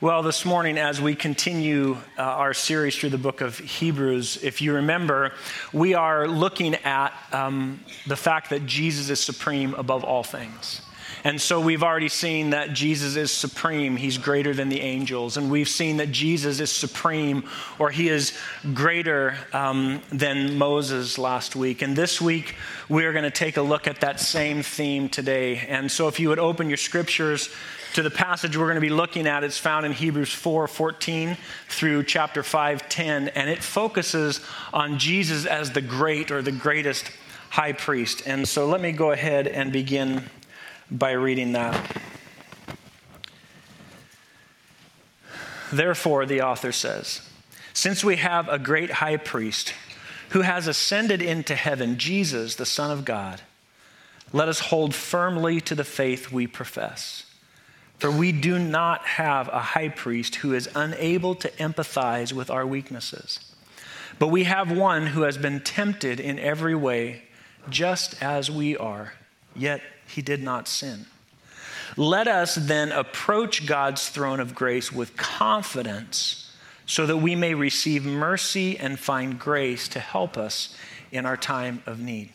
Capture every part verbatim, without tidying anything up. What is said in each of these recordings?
Well, this morning, as we continue uh, our series through the book of Hebrews, if you remember, we are looking at um, the fact that Jesus is supreme above all things. And so we've already seen that Jesus is supreme. He's greater than the angels. And we've seen that Jesus is supreme, or he is greater um, than Moses last week. And this week, we're going to take a look at that same theme today. And so if you would open your scriptures to the passage we're going to be looking at, it's found in Hebrews four fourteen through chapter five ten, and it focuses on Jesus as the great or the greatest high priest. And so let me go ahead and begin by reading that. Therefore, the author says, since we have a great high priest who has ascended into heaven, Jesus, the Son of God, let us hold firmly to the faith we profess. For we do not have a high priest who is unable to empathize with our weaknesses, but we have one who has been tempted in every way, just as we are, yet he did not sin. Let us then approach God's throne of grace with confidence so that we may receive mercy and find grace to help us in our time of need.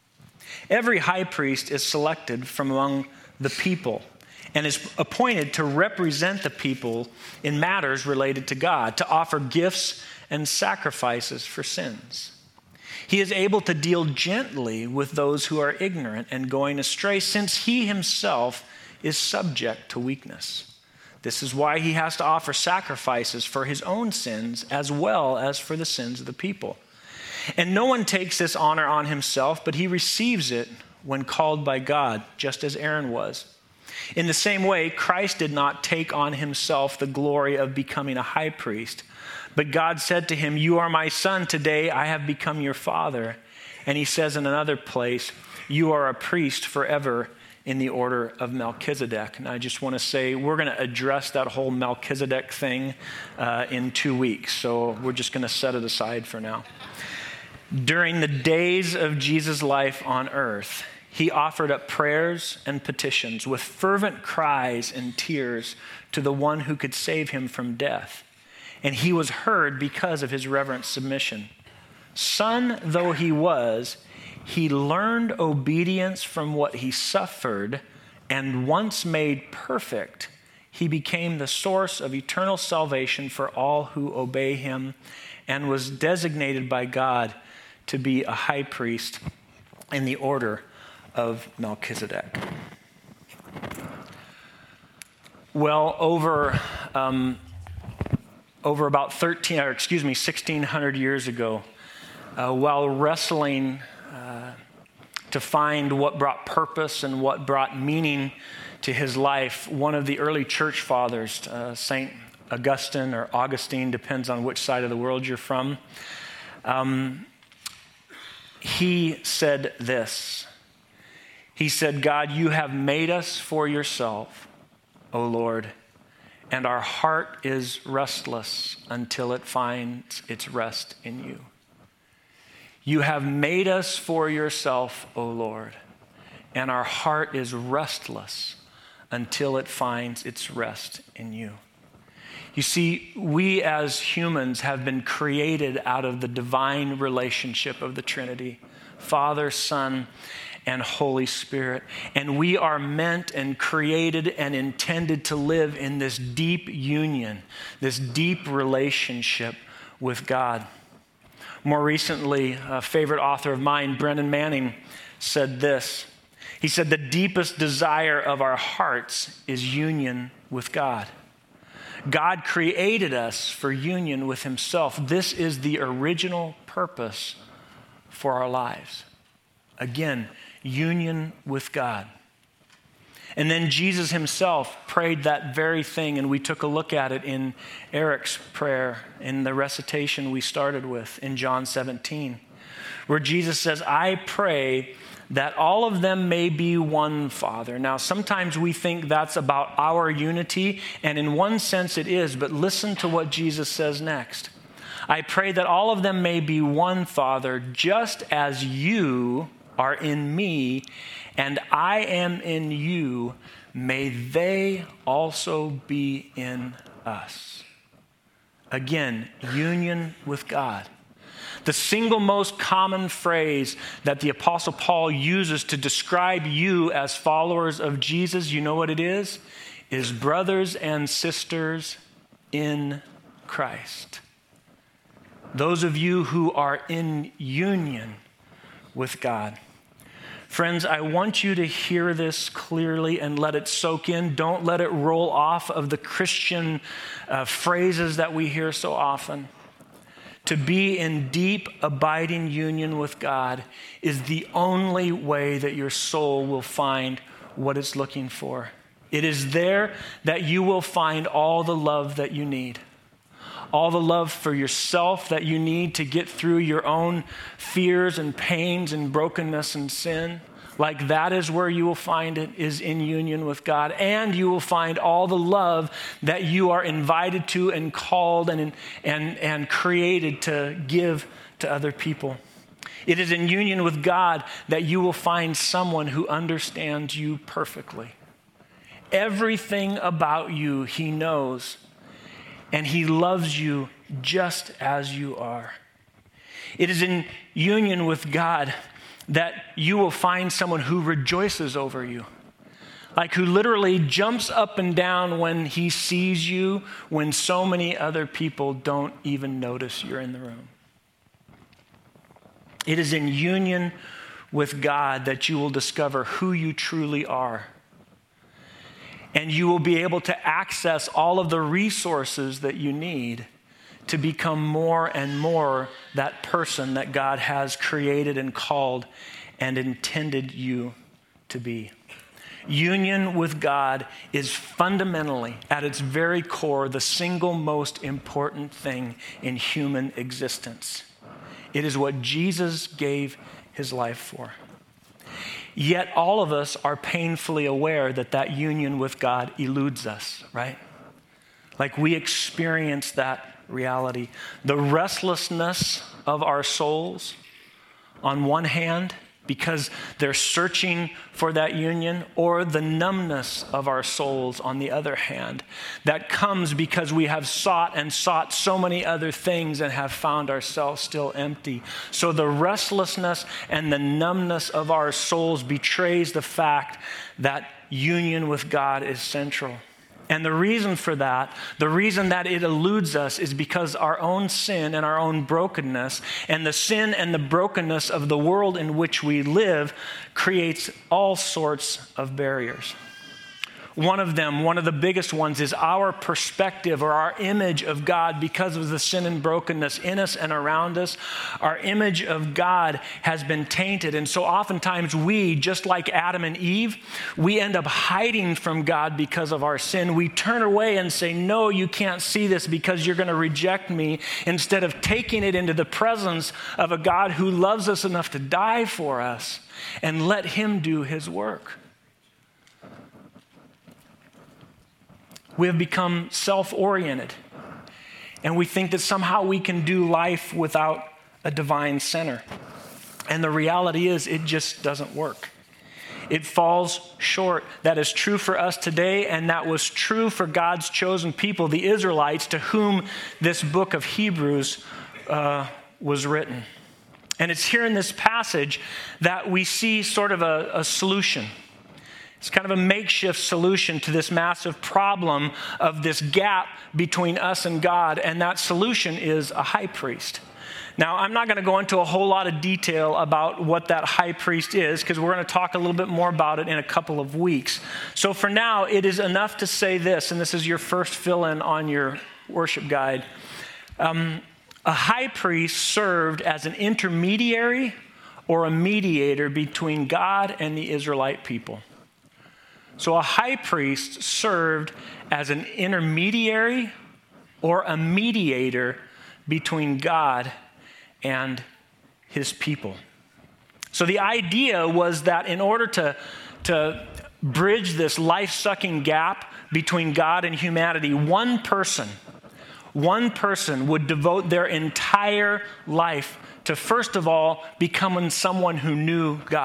Every high priest is selected from among the people and is appointed to represent the people in matters related to God, to offer gifts and sacrifices for sins. He is able to deal gently with those who are ignorant and going astray, since he himself is subject to weakness. This is why he has to offer sacrifices for his own sins as well as for the sins of the people. And no one takes this honor on himself, but he receives it when called by God, just as Aaron was. In the same way, Christ did not take on himself the glory of becoming a high priest, but God said to him, "You are my son, today I have become your father." And he says in another place, "You are a priest forever in the order of Melchizedek." And I just want to say, we're going to address that whole Melchizedek thing uh, in two weeks. So we're just going to set it aside for now. During the days of Jesus' life on earth, he offered up prayers and petitions with fervent cries and tears to the one who could save him from death. And he was heard because of his reverent submission. Son though he was, he learned obedience from what he suffered, and once made perfect, he became the source of eternal salvation for all who obey him, and was designated by God to be a high priest in the order of Melchizedek. Well, over um, over about thirteen, or excuse me, sixteen hundred years ago, uh, while wrestling uh, to find what brought purpose and what brought meaning to his life, one of the early church fathers, uh, Saint Augustine or Augustine, depends on which side of the world you're from, um, he said this. He said, "God, you have made us for yourself, O Lord, and our heart is restless until it finds its rest in you." You have made us for yourself, O Lord, and our heart is restless until it finds its rest in you. You see, we as humans have been created out of the divine relationship of the Trinity, Father, Son, and Holy Spirit. And we are meant and created and intended to live in this deep union, this deep relationship with God. More recently, a favorite author of mine, Brennan Manning, said this. He said, "The deepest desire of our hearts is union with God." God created us for union with himself. This is the original purpose for our lives. Again, union with God. And then Jesus himself prayed that very thing, and we took a look at it in Eric's prayer in the recitation we started with in John seventeen, where Jesus says, "I pray that all of them may be one, Father." Now, sometimes we think that's about our unity, and in one sense it is, but listen to what Jesus says next. "I pray that all of them may be one, Father, just as you are in me, and I am in you, may they also be in us. Again, union with God. The single most common phrase that the Apostle Paul uses to describe you as followers of Jesus, you know what it is? Is brothers and sisters in Christ. Those of you who are in union with God. Friends, I want you to hear this clearly and let it soak in. Don't let it roll off of the Christian uh, phrases that we hear so often. To be in deep, abiding union with God is the only way that your soul will find what it's looking for. It is there that you will find all the love that you need. All the love for yourself that you need to get through your own fears and pains and brokenness and sin. Like that is where you will find it, is in union with God. And you will find all the love that you are invited to and called and, and, and created to give to other people. It is in union with God that you will find someone who understands you perfectly. Everything about you he knows. And he loves you just as you are. It is in union with God that you will find someone who rejoices over you. Like who literally jumps up and down when he sees you, when so many other people don't even notice you're in the room. It is in union with God that you will discover who you truly are. And you will be able to access all of the resources that you need to become more and more that person that God has created and called and intended you to be. Union with God is fundamentally, at its very core, the single most important thing in human existence. It is what Jesus gave his life for. Yet all of us are painfully aware that that union with God eludes us, right? Like we experience that reality. The restlessness of our souls on one hand, because they're searching for that union, or the numbness of our souls on the other hand, that comes because we have sought and sought so many other things and have found ourselves still empty. So the restlessness and the numbness of our souls betrays the fact that union with God is central. And the reason for that, the reason that it eludes us is because our own sin and our own brokenness and the sin and the brokenness of the world in which we live creates all sorts of barriers. One of them, one of the biggest ones, is our perspective or our image of God because of the sin and brokenness in us and around us. Our image of God has been tainted. And so oftentimes we, just like Adam and Eve, we end up hiding from God because of our sin. We turn away and say, no, you can't see this because you're going to reject me, instead of taking it into the presence of a God who loves us enough to die for us and let him do his work. We have become self-oriented, and we think that somehow we can do life without a divine center. And the reality is, it just doesn't work. It falls short. That is true for us today, and that was true for God's chosen people, the Israelites, to whom this book of Hebrews uh, was written. And it's here in this passage that we see sort of a, a solution. It's kind of a makeshift solution to this massive problem of this gap between us and God, and that solution is a high priest. Now, I'm not going to go into a whole lot of detail about what that high priest is, because we're going to talk a little bit more about it in a couple of weeks. So for now, it is enough to say this, and this is your first fill-in on your worship guide. Um, a high priest served as an intermediary or a mediator between God and the Israelite people. So a high priest served as an intermediary or a mediator between God and his people. So the idea was that in order to, to bridge this life-sucking gap between God and humanity, one person, one person would devote their entire life to, first of all, becoming someone who knew God.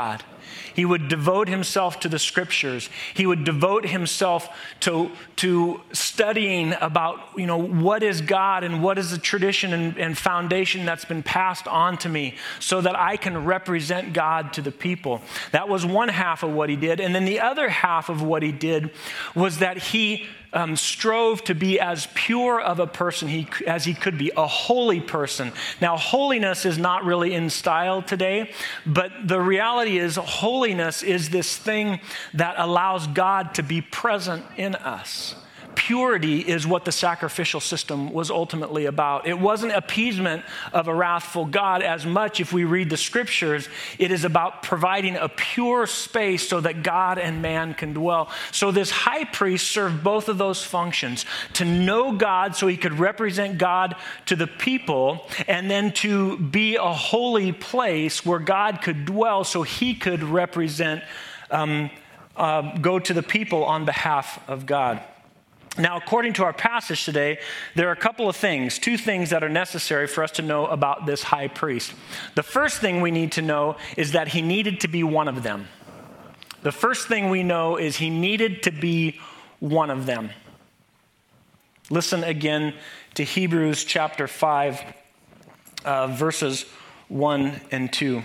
He would devote himself to the scriptures. He would devote himself to, to studying about, you know, what is God and what is the tradition and, and foundation that's been passed on to me so that I can represent God to the people. That was one half of what he did. And then the other half of what he did was that he Um, strove to be as pure of a person he, as he could be, a holy person. Now, holiness is not really in style today, but the reality is holiness is this thing that allows God to be present in us. Purity is what the sacrificial system was ultimately about. It wasn't appeasement of a wrathful God as much, if we read the scriptures. It is about providing a pure space so that God and man can dwell. So this high priest served both of those functions: to know God so he could represent God to the people, and then to be a holy place where God could dwell so he could represent, um, uh, go to the people on behalf of God. Now, according to our passage today, there are a couple of things, two things that are necessary for us to know about this high priest. The first thing we need to know is that he needed to be one of them. The first thing we know is he needed to be one of them. Listen again to Hebrews chapter five, uh, verses one and two.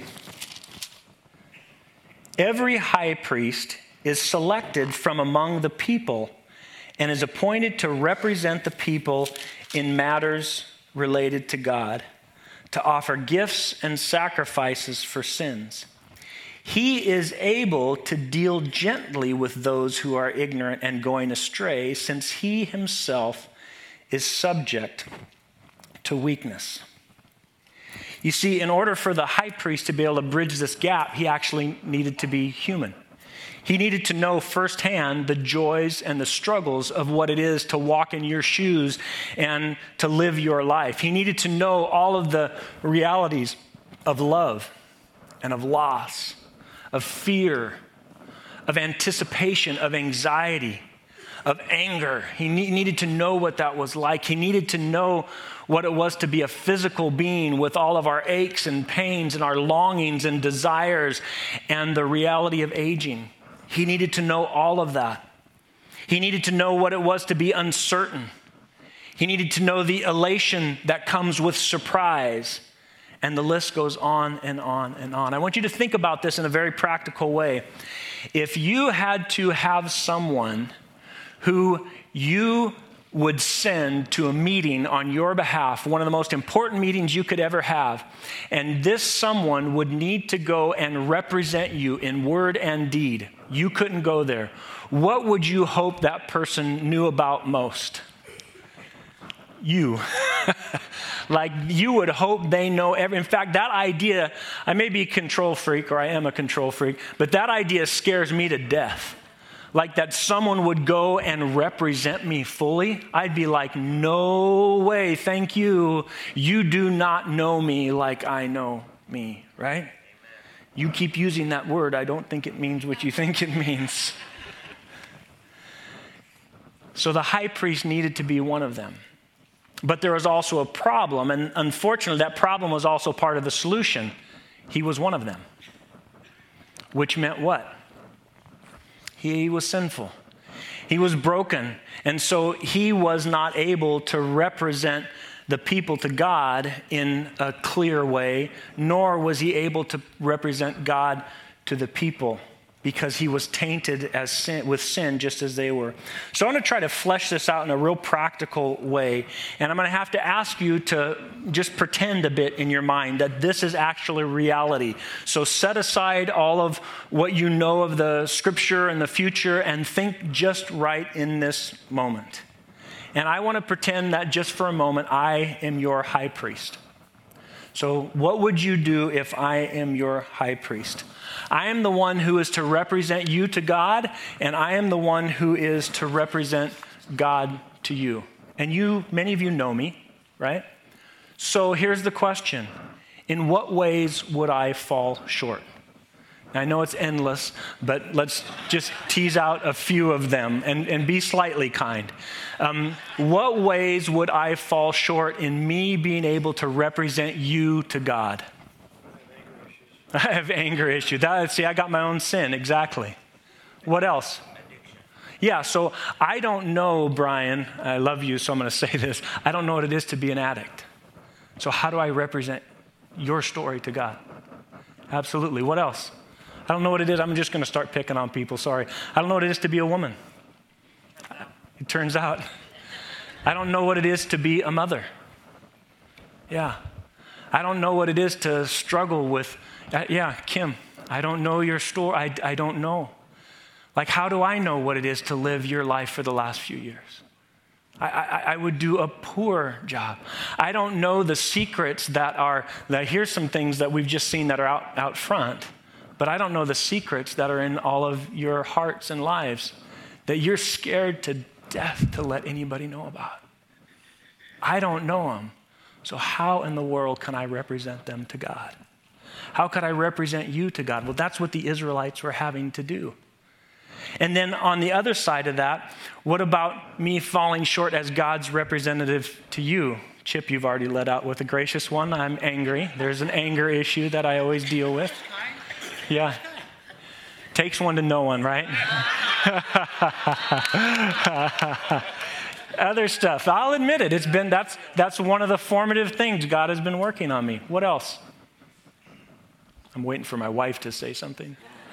Every high priest is selected from among the people and is appointed to represent the people in matters related to God, to offer gifts and sacrifices for sins. He is able to deal gently with those who are ignorant and going astray, since he himself is subject to weakness. You see, in order for the high priest to be able to bridge this gap, he actually needed to be human. He needed to know firsthand the joys and the struggles of what it is to walk in your shoes and to live your life. He needed to know all of the realities of love and of loss, of fear, of anticipation, of anxiety, of anger. He ne- needed to know what that was like. He needed to know what it was to be a physical being with all of our aches and pains and our longings and desires and the reality of aging. He needed to know all of that. He needed to know what it was to be uncertain. He needed to know the elation that comes with surprise. And the list goes on and on and on. I want you to think about this in a very practical way. If you had to have someone who you would send to a meeting on your behalf, one of the most important meetings you could ever have, and this someone would need to go and represent you in word and deed, you couldn't go there, what would you hope that person knew about most? You. Like, you would hope they know every, in fact, that idea, I may be a control freak, or I am a control freak, but that idea scares me to death. Like, that someone would go and represent me fully. I'd be like, no way, thank you. You do not know me like I know me, right? Amen. You keep using that word. I don't think it means what you think it means. So the high priest needed to be one of them. But there was also a problem, and unfortunately, that problem was also part of the solution. He was one of them. Which meant what? He was sinful. He was broken. And so he was not able to represent the people to God in a clear way, nor was he able to represent God to the people, because he was tainted as sin, with sin, just as they were. So I'm going to try to flesh this out in a real practical way. And I'm going to have to ask you to just pretend a bit in your mind that this is actually reality. So set aside all of what you know of the scripture and the future and think just right in this moment. And I want to pretend that just for a moment, I am your high priest. So what would you do if I am your high priest? I am the one who is to represent you to God, and I am the one who is to represent God to you. And you, many of you know me, right? So here's the question. In what ways would I fall short? I know it's endless, but let's just tease out a few of them and, and be slightly kind. Um, what ways would I fall short in me being able to represent you to God? I have anger issue. That, see, I got my own sin, exactly. What else? Yeah, so I don't know, Brian, I love you, so I'm going to say this. I don't know what it is to be an addict. So how do I represent your story to God? Absolutely. What else? I don't know what it is. I'm just going to start picking on people, sorry. I don't know what it is to be a woman. It turns out. I don't know what it is to be a mother. Yeah. I don't know what it is to struggle with, uh, yeah, Kim, I don't know your story. I, I don't know. Like, how do I know what it is to live your life for the last few years? I, I, I would do a poor job. I don't know the secrets that are, that here's some things that we've just seen that are out, out front, but I don't know the secrets that are in all of your hearts and lives that you're scared to death to let anybody know about. I don't know them. So how in the world can I represent them to God? How could I represent you to God? Well, that's what the Israelites were having to do. And then on the other side of that, what about me falling short as God's representative to you? Chip, you've already let out with a gracious one. I'm angry. There's an anger issue that I always deal with. Yeah. Takes one to know one, right? Other stuff. I'll admit it. It's been, that's, that's one of the formative things God has been working on me. What else? I'm waiting for my wife to say something.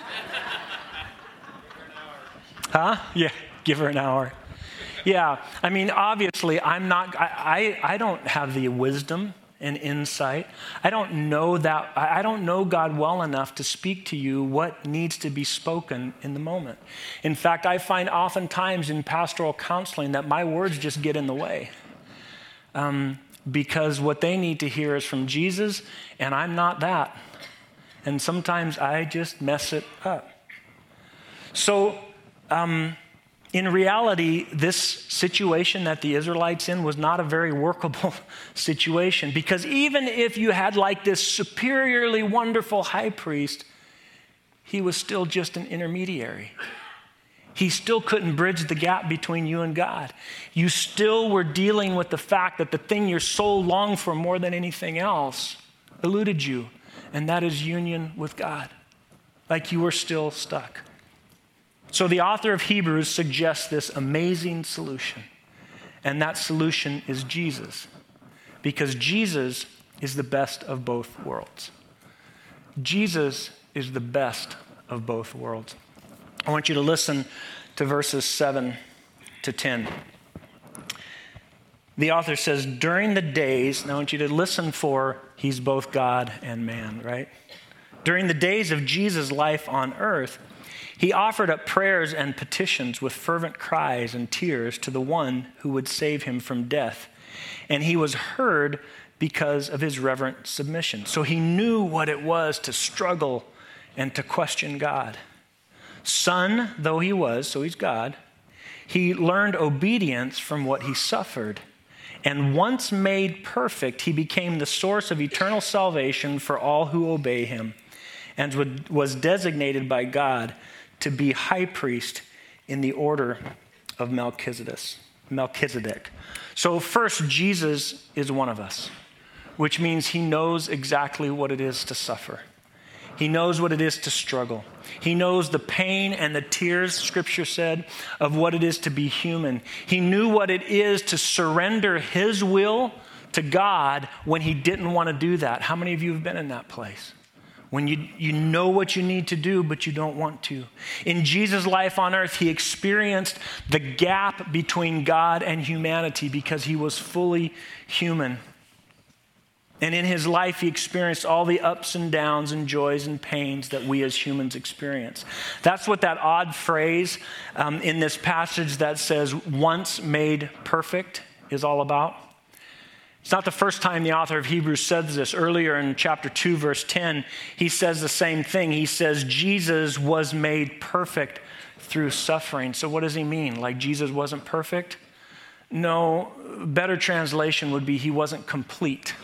Huh? Yeah, give her an hour. Yeah, I mean, obviously, I'm not, I, I, I don't have the wisdom and insight. I don't know that, I don't know God well enough to speak to you what needs to be spoken in the moment. In fact, I find oftentimes in pastoral counseling that my words just get in the way. Um, because what they need to hear is from Jesus, and I'm not that. And sometimes I just mess it up. So, Um, in reality, this situation that the Israelites in was not a very workable situation, because even if you had like this superiorly wonderful high priest, he was still just an intermediary. He still couldn't bridge the gap between you and God. You still were dealing with the fact that the thing your soul longed for more than anything else eluded you, and that is union with God. Like you were still stuck. So the author of Hebrews suggests this amazing solution, and that solution is Jesus, because Jesus is the best of both worlds. Jesus is the best of both worlds. I want you to listen to verses seven to ten. The author says, during the days, and I want you to listen for, he's both God and man, right? During the days of Jesus' life on earth, he offered up prayers and petitions with fervent cries and tears to the one who would save him from death. And he was heard because of his reverent submission. So he knew what it was to struggle and to question God. Son though he was, so he's God, he learned obedience from what he suffered. And once made perfect, he became the source of eternal salvation for all who obey him, and was designated by God to be high priest in the order of Melchizedek. Melchizedek. So first, Jesus is one of us, which means he knows exactly what it is to suffer. He knows what it is to struggle. He knows the pain and the tears, Scripture said, of what it is to be human. He knew what it is to surrender his will to God when he didn't want to do that. How many of you have been in that place? When you, you know what you need to do, but you don't want to. In Jesus' life on earth, he experienced the gap between God and humanity because he was fully human. And in his life, he experienced all the ups and downs and joys and pains that we as humans experience. That's what that odd phrase um, in this passage that says, once made perfect, is all about. It's not the first time the author of Hebrews says this. Earlier in chapter two, verse ten, he says the same thing. He says, Jesus was made perfect through suffering. So what does he mean? Like Jesus wasn't perfect? No, better translation would be he wasn't complete.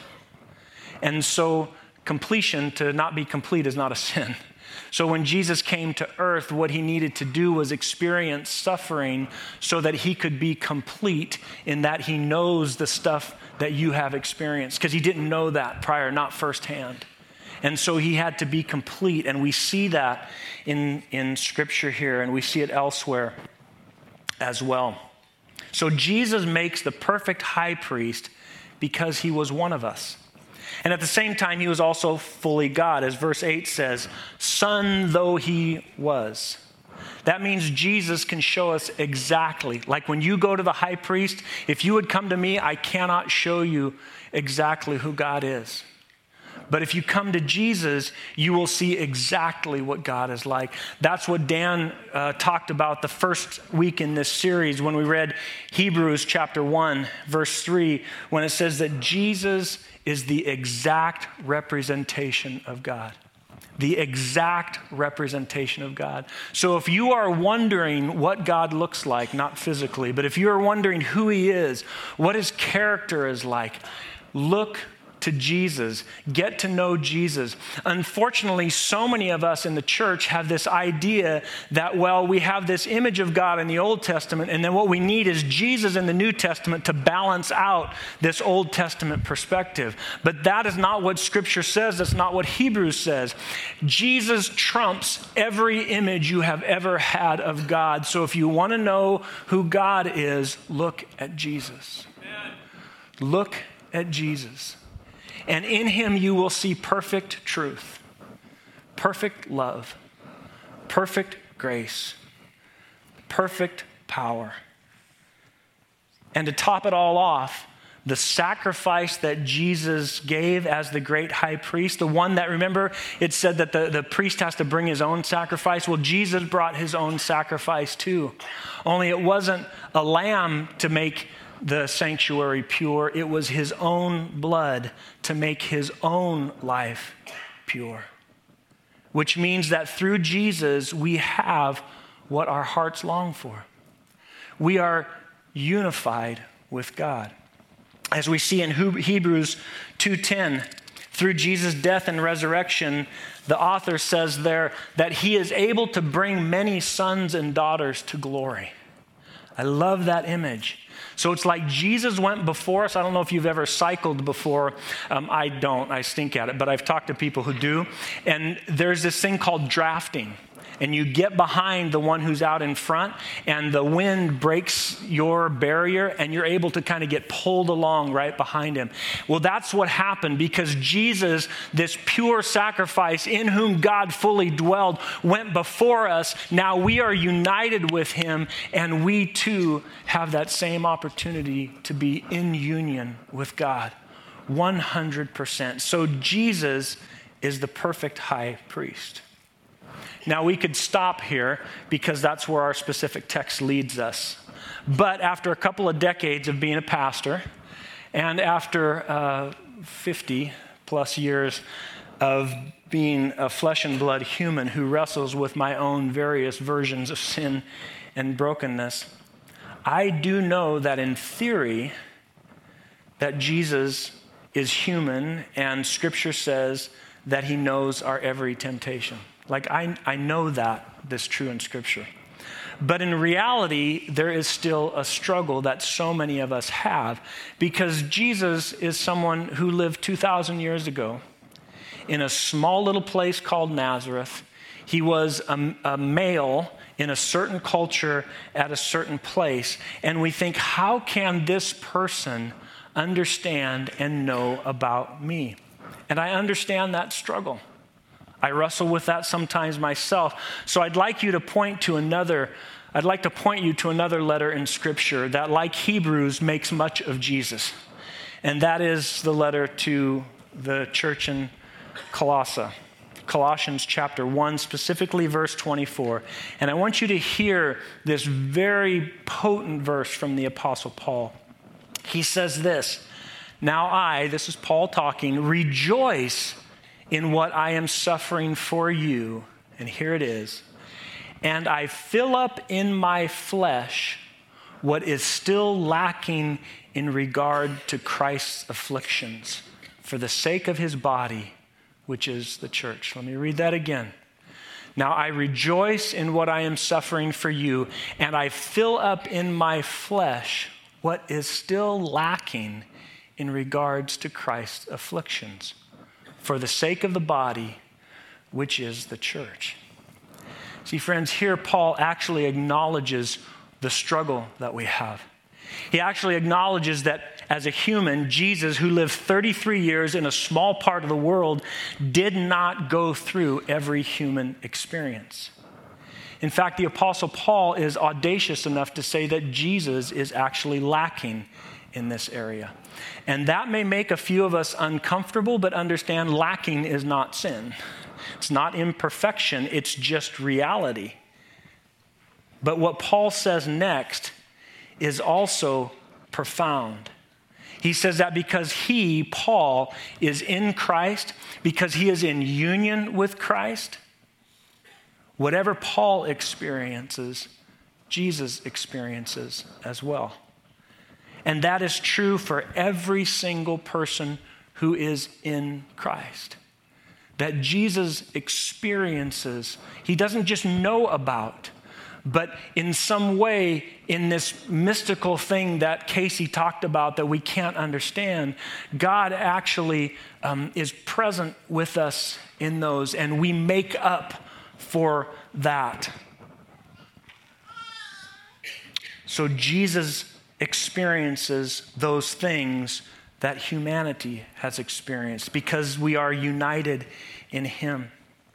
And so completion, to not be complete, is not a sin. So when Jesus came to earth, what he needed to do was experience suffering so that he could be complete in that he knows the stuff that you have experienced, because he didn't know that prior, not firsthand. And so he had to be complete. And we see that in, in Scripture here, and we see it elsewhere as well. So Jesus makes the perfect high priest because he was one of us. And at the same time, he was also fully God, as verse eight says, son though he was. That means Jesus can show us exactly. Like when you go to the high priest, if you would come to me, I cannot show you exactly who God is. But if you come to Jesus, you will see exactly what God is like. That's what Dan uh, talked about the first week in this series when we read Hebrews chapter one, verse three, when it says that Jesus is the exact representation of God. The exact representation of God. So if you are wondering what God looks like, not physically, but if you are wondering who he is, what his character is like, look to Jesus. Get to know Jesus. Unfortunately, so many of us in the church have this idea that, well, we have this image of God in the Old Testament, and then what we need is Jesus in the New Testament to balance out this Old Testament perspective. But that is not what Scripture says. That's not what Hebrews says. Jesus trumps every image you have ever had of God. So if you want to know who God is, look at Jesus. Look at Jesus. And in him you will see perfect truth, perfect love, perfect grace, perfect power. And to top it all off, the sacrifice that Jesus gave as the great high priest, the one that, remember, it said that the, the priest has to bring his own sacrifice. Well, Jesus brought his own sacrifice too. Only it wasn't a lamb to make the sanctuary pure. It was his own blood to make his own life pure. Which means that through Jesus, we have what our hearts long for. We are unified with God. As we see in Hebrews two ten, through Jesus' death and resurrection, the author says there that he is able to bring many sons and daughters to glory. I love that image. So it's like Jesus went before us. I don't know if you've ever cycled before. Um, I don't. I stink at it. But I've talked to people who do. And there's this thing called drafting. And you get behind the one who's out in front, and the wind breaks your barrier, and you're able to kind of get pulled along right behind him. Well, that's what happened because Jesus, this pure sacrifice in whom God fully dwelled, went before us. Now we are united with him, and we too have that same opportunity to be in union with God, one hundred percent. So Jesus is the perfect high priest. Now, we could stop here because that's where our specific text leads us. But after a couple of decades of being a pastor, and after uh, fifty plus years of being a flesh and blood human who wrestles with my own various versions of sin and brokenness, I do know that in theory, that Jesus is human, and Scripture says that he knows our every temptation. Like, I, I know that this is true in Scripture. But in reality, there is still a struggle that so many of us have because Jesus is someone who lived two thousand years ago in a small little place called Nazareth. He was a, a male in a certain culture at a certain place. And we think, how can this person understand and know about me? And I understand that struggle. I wrestle with that sometimes myself. So I'd like you to point to another, I'd like to point you to another letter in Scripture that, like Hebrews, makes much of Jesus. And that is the letter to the church in Colossae. Colossians chapter one, specifically verse twenty-four. And I want you to hear this very potent verse from the Apostle Paul. He says this, "Now I," this is Paul talking, "rejoice in what I am suffering for you," and here it is, "and I fill up in my flesh what is still lacking in regard to Christ's afflictions for the sake of his body, which is the church." Let me read that again. "Now I rejoice in what I am suffering for you, and I fill up in my flesh what is still lacking in regards to Christ's afflictions for the sake of the body, which is the church. See, friends, here Paul actually acknowledges the struggle that we have. He actually acknowledges that as a human, Jesus, who lived thirty-three years in a small part of the world, did not go through every human experience. In fact, the Apostle Paul is audacious enough to say that Jesus is actually lacking in this area. And that may make a few of us uncomfortable, but understand lacking is not sin. It's not imperfection, it's just reality. But what Paul says next is also profound. He says that because he, Paul, is in Christ, because he is in union with Christ, whatever Paul experiences, Jesus experiences as well. And that is true for every single person who is in Christ. That Jesus experiences, he doesn't just know about, but in some way, in this mystical thing that Casey talked about that we can't understand, God actually um, is present with us in those, and we make up for that. So Jesus experiences those things that humanity has experienced because we are united in him.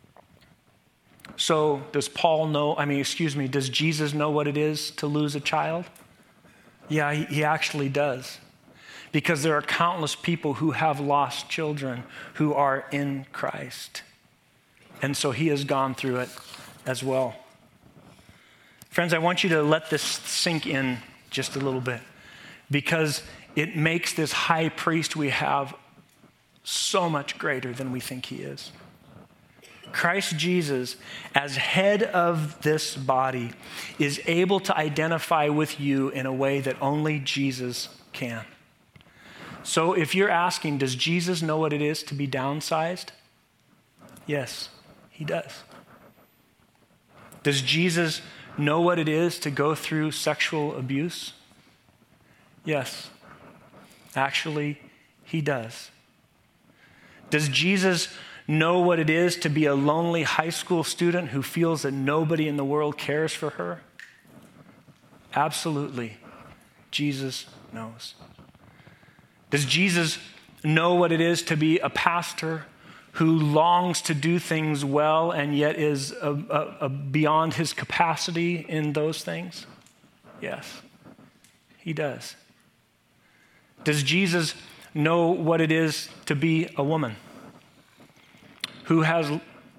So does Paul know, I mean, excuse me, does Jesus know what it is to lose a child? Yeah, he, he actually does. Because there are countless people who have lost children who are in Christ. And so he has gone through it as well. Friends, I want you to let this sink in just a little bit, because it makes this high priest we have so much greater than we think he is. Christ Jesus, as head of this body, is able to identify with you in a way that only Jesus can. So if you're asking, does Jesus know what it is to be downsized? Yes, he does. Does Jesus know what it is to go through sexual abuse? Yes, actually, he does. Does Jesus know what it is to be a lonely high school student who feels that nobody in the world cares for her? Absolutely, Jesus knows. Does Jesus know what it is to be a pastor who longs to do things well and yet is a, a, a beyond his capacity in those things? Yes, he does. Does Jesus know what it is to be a woman who has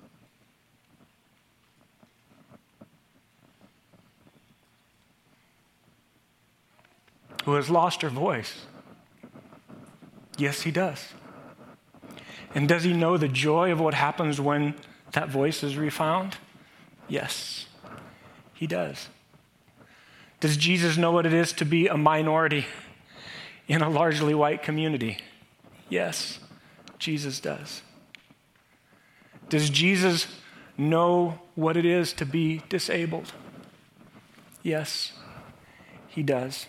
who has lost her voice? Yes, he does. And does he know the joy of what happens when that voice is refound? Yes, he does. Does Jesus know what it is to be a minority in a largely white community? Yes, Jesus does. Does Jesus know what it is to be disabled? Yes, he does.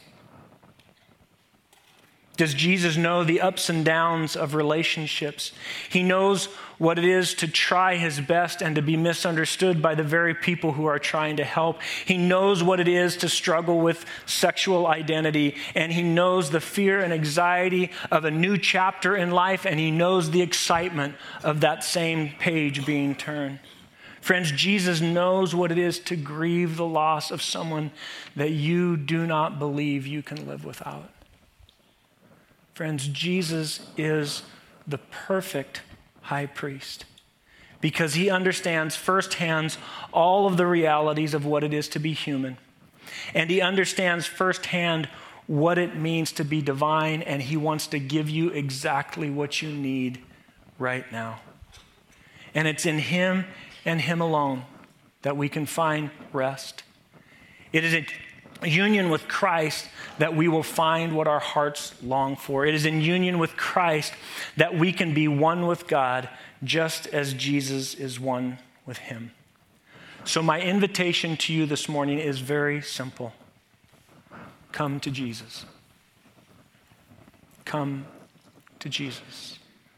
Does Jesus know the ups and downs of relationships? He knows what it is to try his best and to be misunderstood by the very people who are trying to help. He knows what it is to struggle with sexual identity, and he knows the fear and anxiety of a new chapter in life, and he knows the excitement of that same page being turned. Friends, Jesus knows what it is to grieve the loss of someone that you do not believe you can live without. Friends, Jesus is the perfect high priest because he understands firsthand all of the realities of what it is to be human. And he understands firsthand what it means to be divine, and he wants to give you exactly what you need right now. And it's in him and him alone that we can find rest. It is a union with Christ that we will find what our hearts long for. It is in union with Christ that we can be one with God, just as Jesus is one with him. So my invitation to you this morning is very simple. Come to Jesus. Come to Jesus.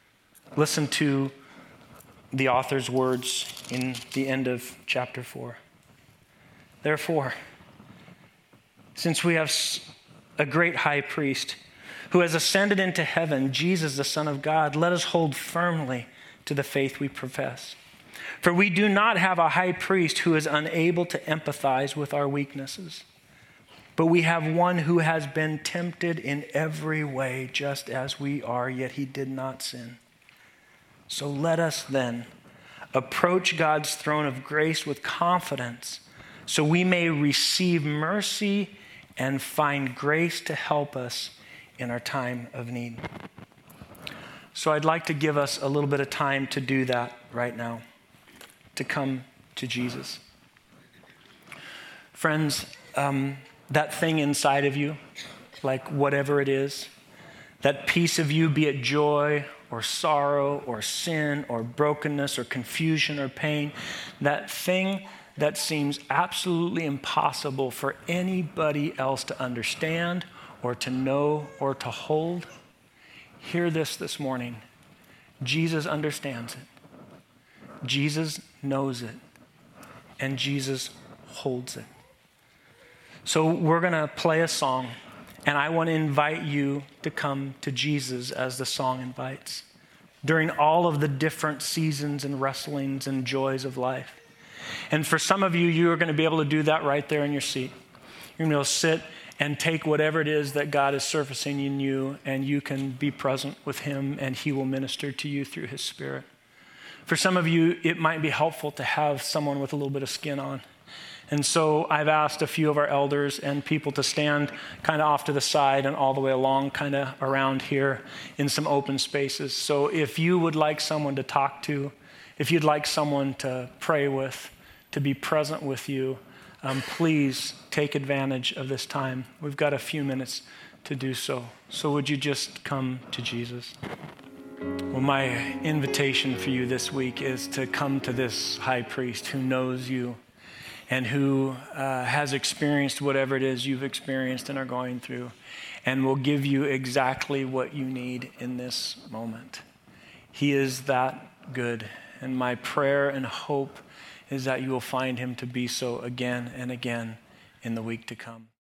Listen to the author's words in the end of chapter four. Therefore, since we have a great high priest who has ascended into heaven, Jesus, the Son of God, let us hold firmly to the faith we profess. For we do not have a high priest who is unable to empathize with our weaknesses, but we have one who has been tempted in every way, just as we are, yet he did not sin. So let us then approach God's throne of grace with confidence, so we may receive mercy and find grace to help us in our time of need. So I'd like to give us a little bit of time to do that right now, to come to Jesus. Friends, um, that thing inside of you, like whatever it is, that piece of you, be it joy or sorrow or sin or brokenness or confusion or pain, that thing that seems absolutely impossible for anybody else to understand or to know or to hold, hear this this morning. Jesus understands it. Jesus knows it. And Jesus holds it. So we're going to play a song, and I want to invite you to come to Jesus as the song invites, during all of the different seasons and wrestlings and joys of life. And for some of you, you are going to be able to do that right there in your seat. You're going to be able to sit and take whatever it is that God is surfacing in you, and you can be present with him, and he will minister to you through his Spirit. For some of you, it might be helpful to have someone with a little bit of skin on. And so I've asked a few of our elders and people to stand kind of off to the side and all the way along, kind of around here in some open spaces. So if you would like someone to talk to, if you'd like someone to pray with, to be present with you, um, please take advantage of this time. We've got a few minutes to do so. So would you just come to Jesus? Well, my invitation for you this week is to come to this high priest who knows you and who uh, has experienced whatever it is you've experienced and are going through, and will give you exactly what you need in this moment. He is that good, and my prayer and hope is that you will find him to be so again and again in the week to come.